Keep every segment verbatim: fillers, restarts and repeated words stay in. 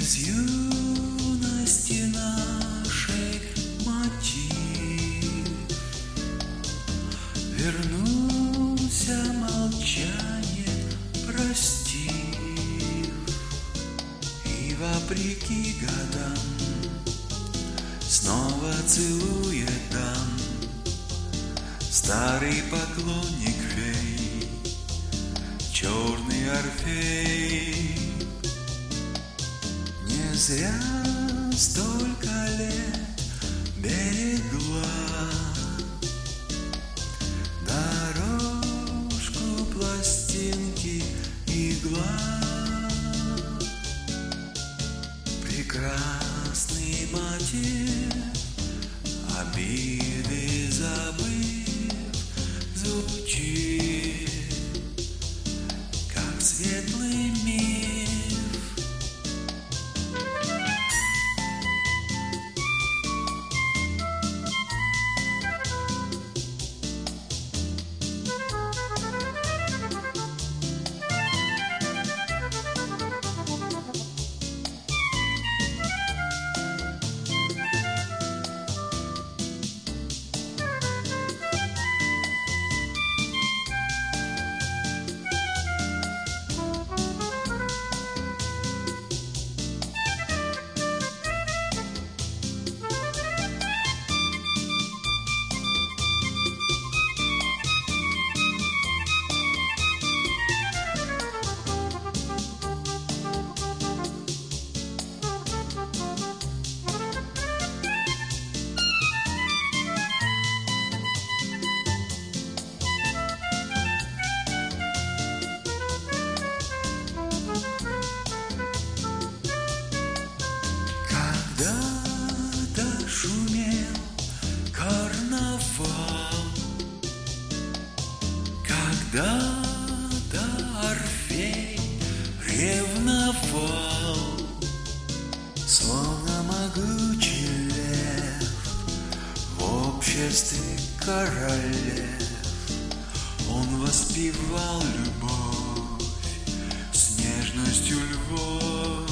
Из юности нашей мотив вернулся молчание, простив, и вопреки годам снова целует дам старый поклонник фей, черный Орфей. Не зря столько лет берегла дорожку пластинки игла. Прекрасный мотив, обиды забыв, звучит, как светлый миф. Когда-то шумел карнавал, когда-то Орфей ревновал, словно могучий лев в обществе королев. Он воспевал любовь с нежностью львов.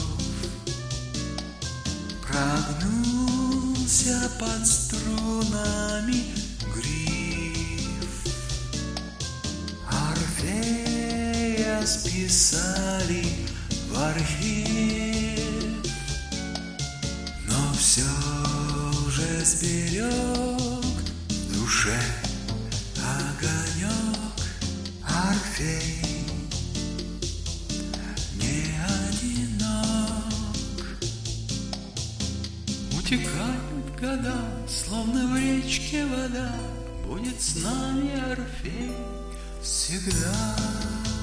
Прогнулся под струнами гриф, Орфея списали в архив, но все же сберег в душе огонек Орфей. Утекают года, словно в речке вода, будет с нами Орфей всегда.